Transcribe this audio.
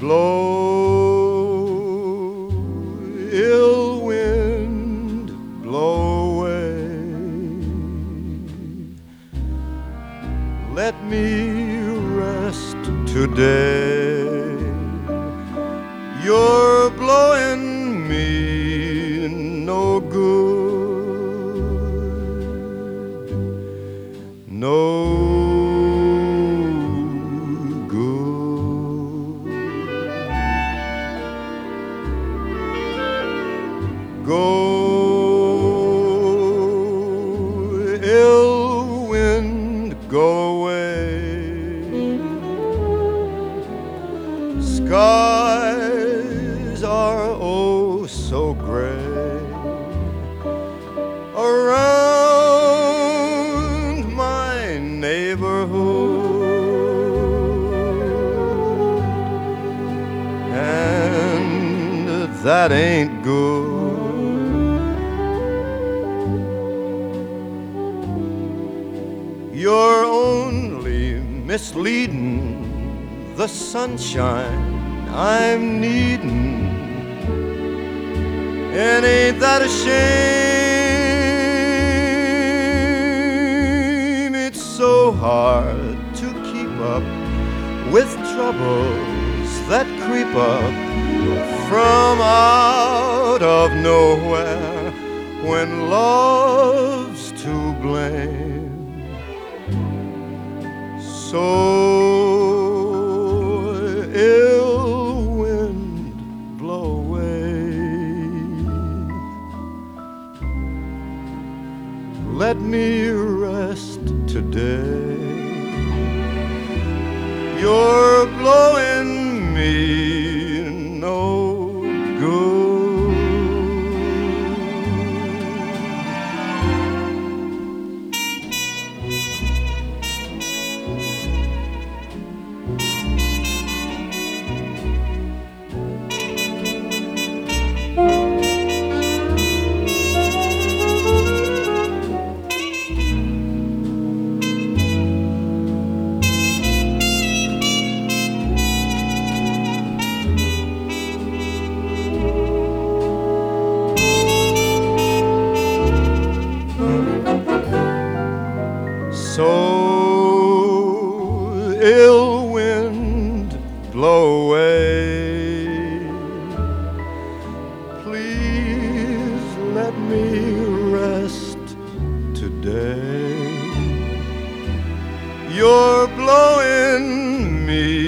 blow, ill wind, blow away. Let me rest today. You're blowing me no good, no good. Go, ill wind, go away. Skies are oh so gray around my neighborhood, and that ain't good. You're only misleading the sunshine I'm needing, and ain't that a shame? It's so hard to keep up with troubles that creep up from out of nowhere when love's to blame. So ill wind, blow away. Let me rest today. You're blowing me no good. So ill wind, blow away. Please let me rest today. You're blowing me